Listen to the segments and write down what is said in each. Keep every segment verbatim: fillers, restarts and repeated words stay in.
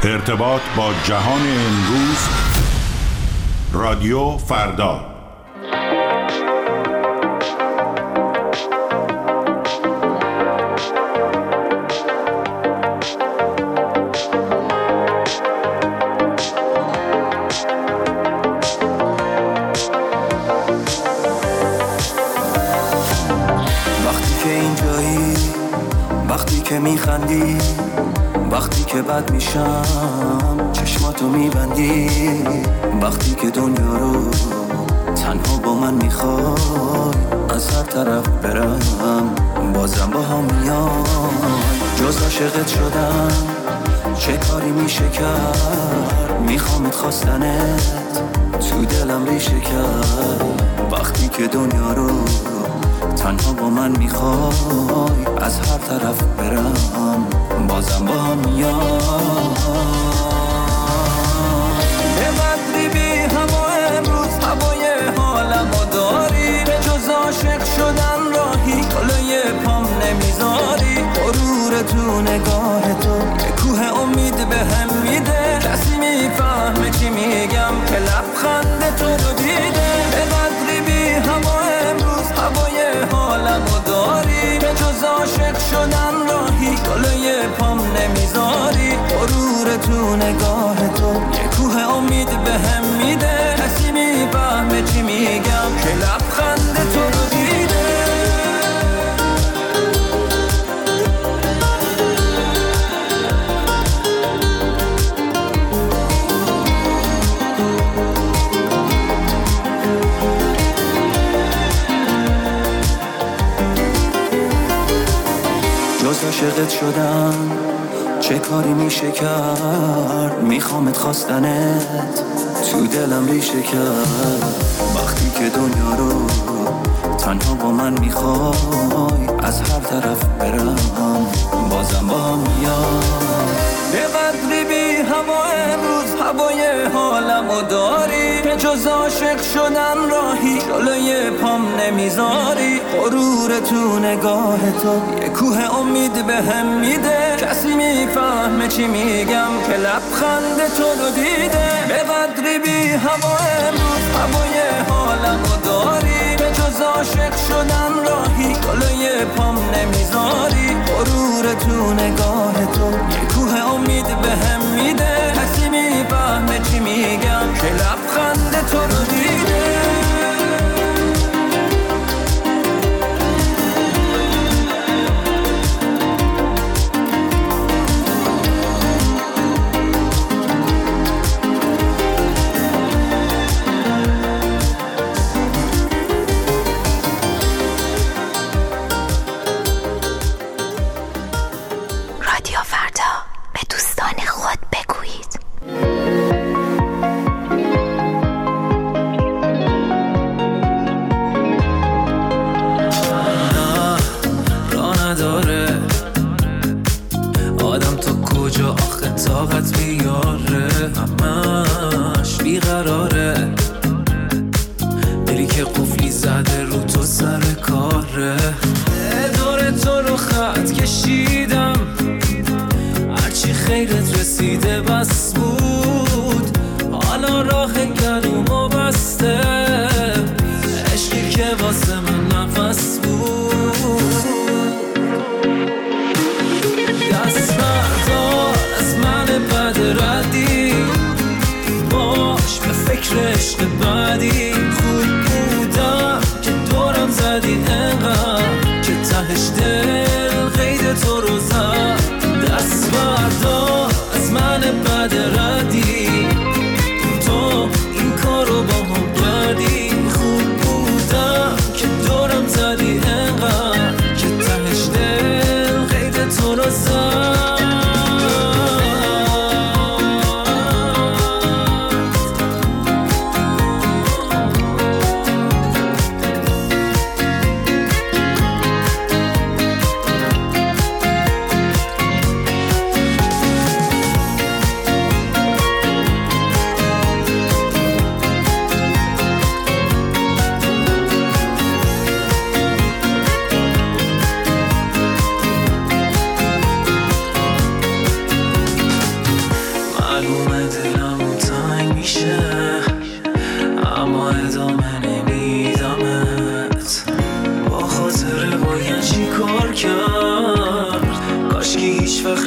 ارتباط با جهان امروز. رادیو فردا. وقتی که اینجایی، وقتی که میخندی، وقتی که بد میشم چشماتو میبندی، وقتی که دنیا رو تنها با من میخوای از هر طرف برم بازم با هم میای. جز عاشقت شدم چه کاری میشه کرد، میخوامت خواستنت تو دلم ریشه کرد. وقتی که دنیا رو تنها با من میخوای از هر طرف برم بازم با هم میای. به بدری بی هوا امروز هوای حالمو داری، به جز عاشق شدن راهی جلوی پام نمیذاری. غرور تو نگاه تو یه کوه امید به هم میده، کسی میفهمه چی میگم که لبخند تو رو دیده. به بدری بی هوا امروز هوای حالمو داری، به جز عاشق شدن راهی جلوی پام نمیذاری. غرور تو نگاه تو یه کوه امید به هم میده، کسی میفهمه چی میگم که لبخند تو رو دیده. جز عاشقت شدم چه کاری میشه کرد، میخوامت خواستنت تو دلم ریشه کرد. وقتی که دنیا رو تنها با من میخوای از هر طرف برم بازم با هم میای. به قدری بی هوا امروز هوای حالمو داری، به جز عاشق شدن راهی جلوی پام نمیذاری. غرور تو نگاه تو یه کوه امید به هم میده، کسی میفهمه چی میگم که لبخند تو رو دیده. به قدری بی هوا امروز هوای حالمو داری، به جز عاشق شدن راهی جلوی پام نمیذاری. غرور تو نگاه تو یه کوه امید به هم میده، کسی میفهمه چی میگم که لبخند تو رو دیده. تو این کارو با هم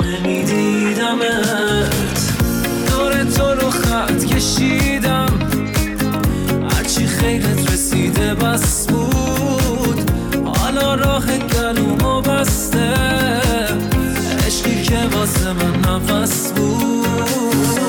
نمیدیدمت، دور تو رو خط کشیدم، هرچی خیرت رسیده بس بود، حالا راه گلومو بسته، عشقی که واسه من نفس بود.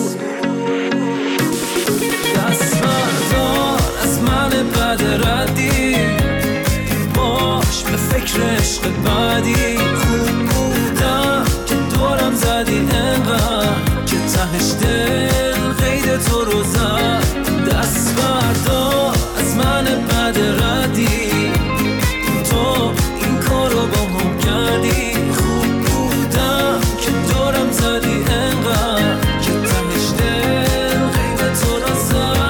دست بردار از من بد ردی، باش به فکر عشق بعدی، خوب بودم که دورم زدی انقدر که تهش دل قید تو رو زد. دست بردار از من بد ردی، تو این کارو با هم کردی، خوب بودم که دورم زدی انقدر که تهش دل قید تو رو زد.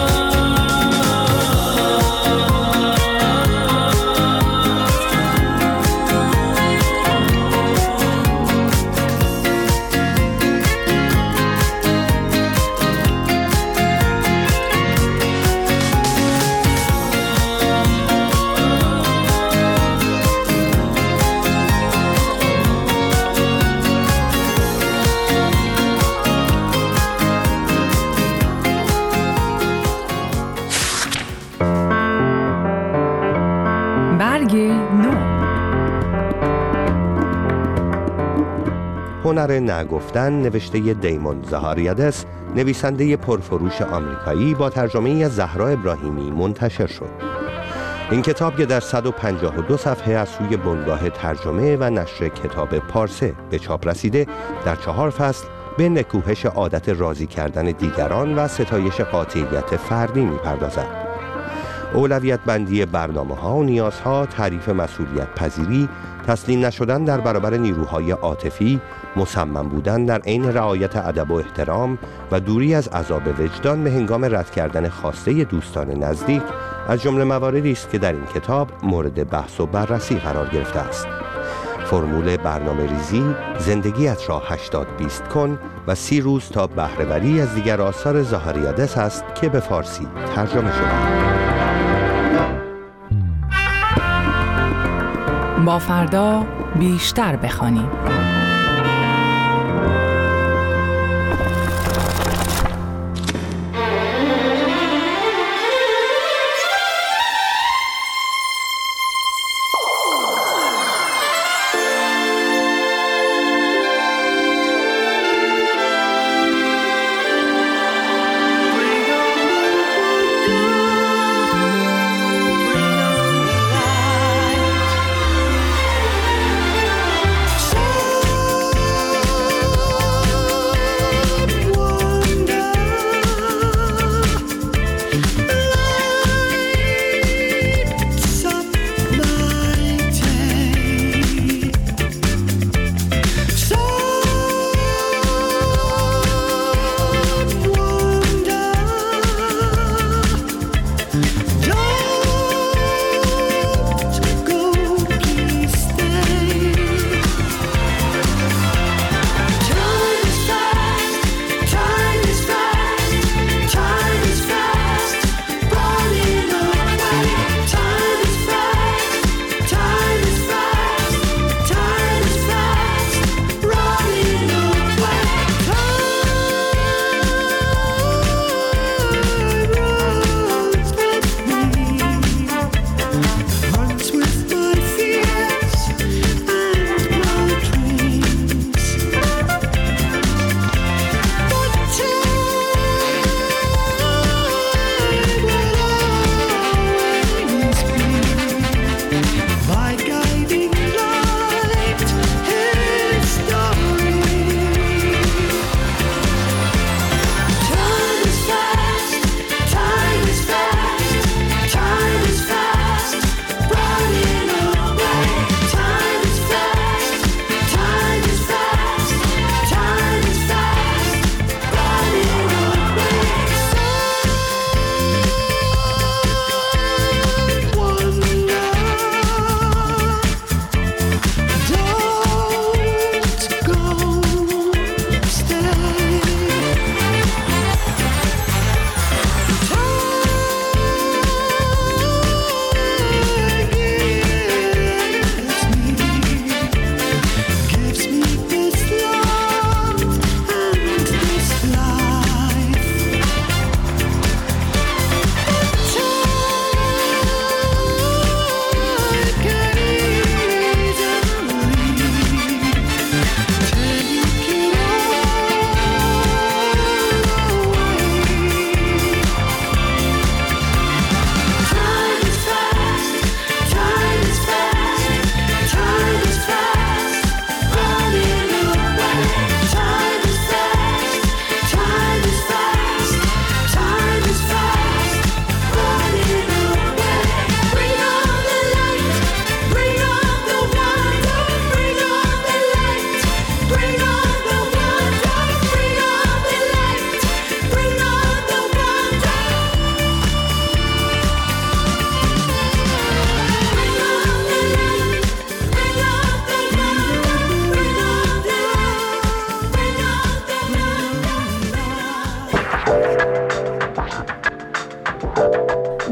هنر نگفتن نوشته دیمون زهاریادس، نویسنده پرفروش آمریکایی، با ترجمه از زهرا ابراهیمی منتشر شد. این کتاب که در صد و پنجاه و دو صفحه از سوی بنگاه ترجمه و نشر کتاب پارسه به چاپ رسیده، در چهار فصل به نکوهش عادت راضی کردن دیگران و ستایش قاطعیت فردی می‌پردازد. اولویت بندی برنامه‌ها و نیازها، تعریف مسئولیت پذیری، تسلیم نشدن در برابر نیروهای عاطفی، مصمم بودن در عین رعایت ادب و احترام و دوری از عذاب وجدان به هنگام رد کردن خواسته دوستان نزدیک از جمله مواردی است که در این کتاب مورد بحث و بررسی قرار گرفته است. فرمول برنامه ریزی، زندگیت را هشتاد بیست کن و سی روز تا بهره‌وری از دیگر آثار زهاریادس است که به فارسی ترجمه شده. با فردا بیشتر بخوانیم.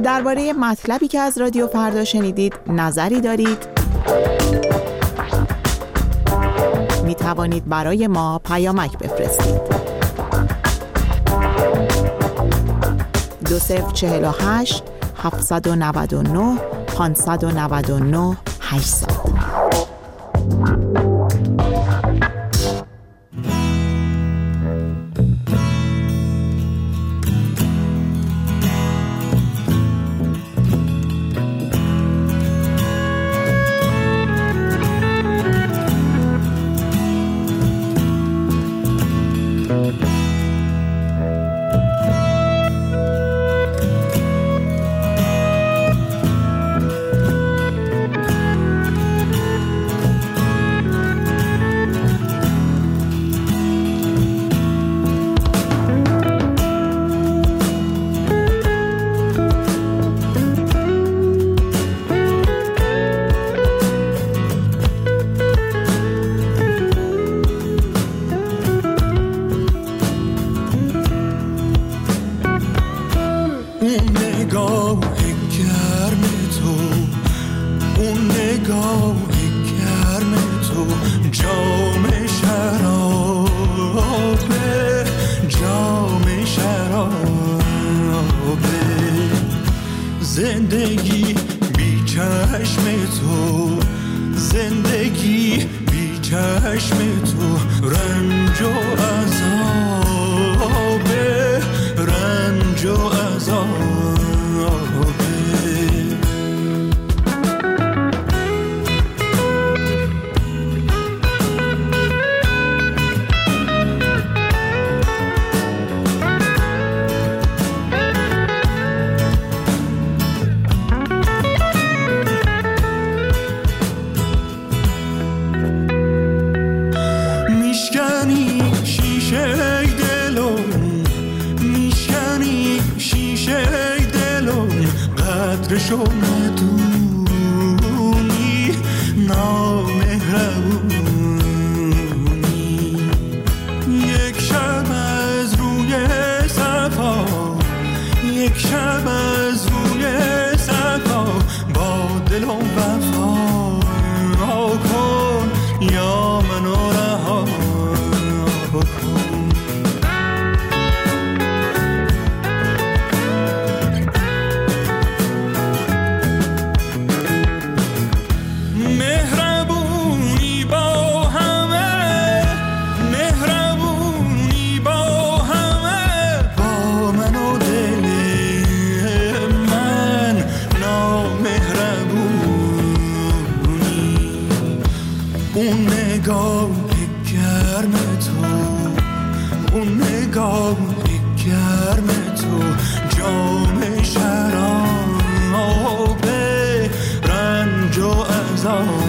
درباره مطلبی که از رادیو فردا شنیدید نظری دارید؟ می توانید برای ما پیامک بفرستید. دو صفر چهل و هشت هفتصد و نود و نه پانصد و نود و نه هشتصد. زندگی بی چشم تو، زندگی بی چشم تو، رنج و عذاب، رنج و عذاب. قدرشو ندونی، نامهربونی. یک شب از روی صفا، یک شب از روی صفا، با دل و وفا کن یا منو رها کن. اون نگاه گرم تو، اون نگاه گرم تو، جام شراب رنج و عذاب.